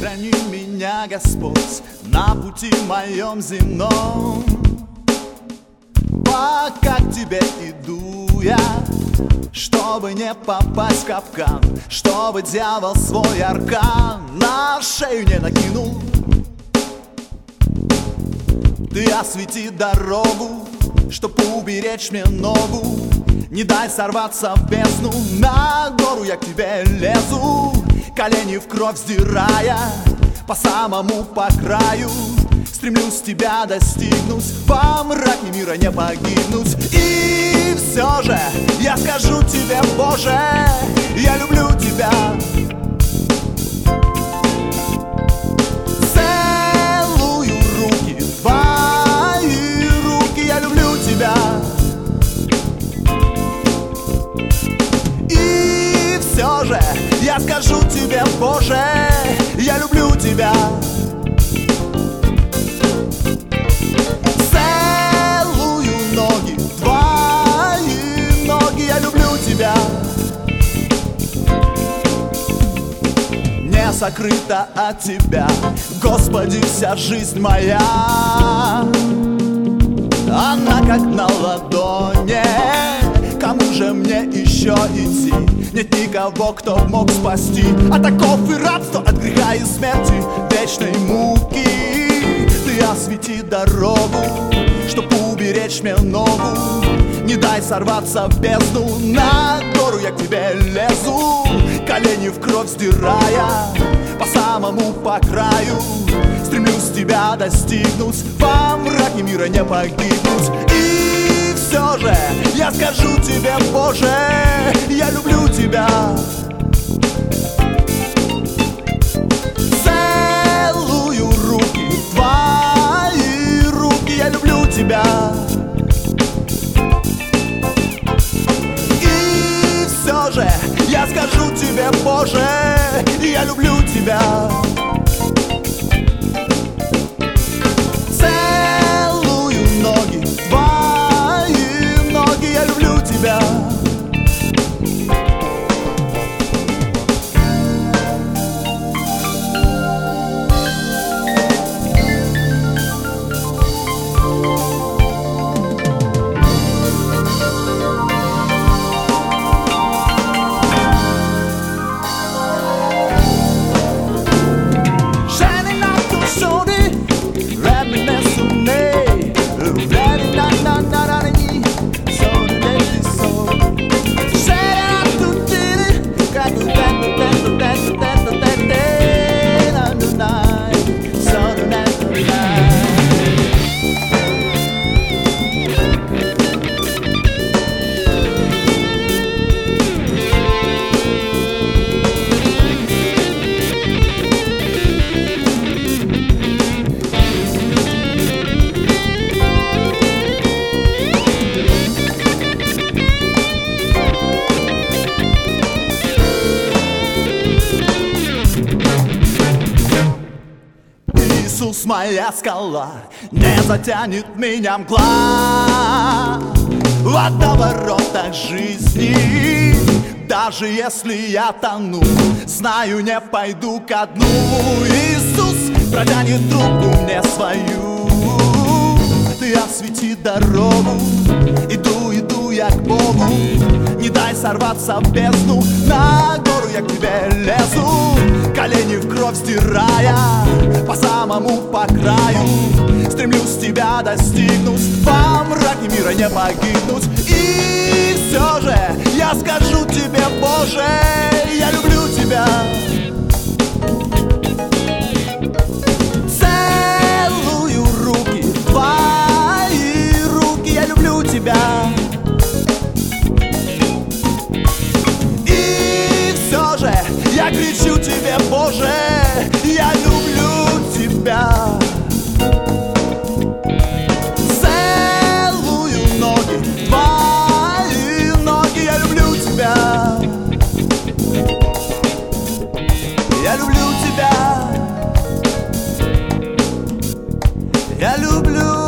храни меня, Господь, на пути моем земном. Пока к тебе иду я, чтобы не попасть в капкан, чтобы дьявол свой аркан на шею не накинул. Ты освети дорогу, чтоб уберечь мне ногу. Не дай сорваться в бездну, на гору я к тебе лезу, колени в кровь сдирая, по самому по краю. Стремлюсь тебя достигнуть, во мраке мира не погибнуть. И все же я скажу тебе, Боже, я люблю тебя. Целую руки, твои руки, я люблю тебя. И все же я скажу тебе, Боже, я люблю тебя. Целую ноги, твои ноги, я люблю тебя. Не сокрыта от тебя, Господи, вся жизнь моя. Она как на ладони, кому же мне еще идти? Нет никого, кто мог спасти от оков и рабства, от греха и смерти, вечной муки. Ты освети дорогу, чтоб уберечь мне ногу. Не дай сорваться в бездну, на гору я к тебе лезу, колени в кровь сдирая, по самому по краю. Стремлюсь тебя достигнуть, во мраке мира не погибнуть. И все же я скажу тебе, Боже, я люблю тебя. Целую руки, твои руки, я люблю тебя. И все же я скажу тебе, Боже, я люблю тебя. Целую ноги, твои ноги, я люблю тебя. Иисус, моя скала, не затянет меня мгла в водоворотах жизни. Даже если я тону, знаю, не пойду ко дну. Иисус протянет руку мне свою. Ты освети дорогу, иду я к Богу. Не дай сорваться в бездну, на гору я к тебе лезу, колени в кровь стирая, по самому по краю. Стремлюсь тебя достигнуть, во мраке мира не погибнуть. И все же я скажу тебе, Боже, я люблю тебя. Целую руки, твои руки, я люблю тебя. И все же я кричу тебе, Боже, я люблю тебя. Целую ноги, твои ноги, я люблю тебя. Я люблю тебя. Я люблю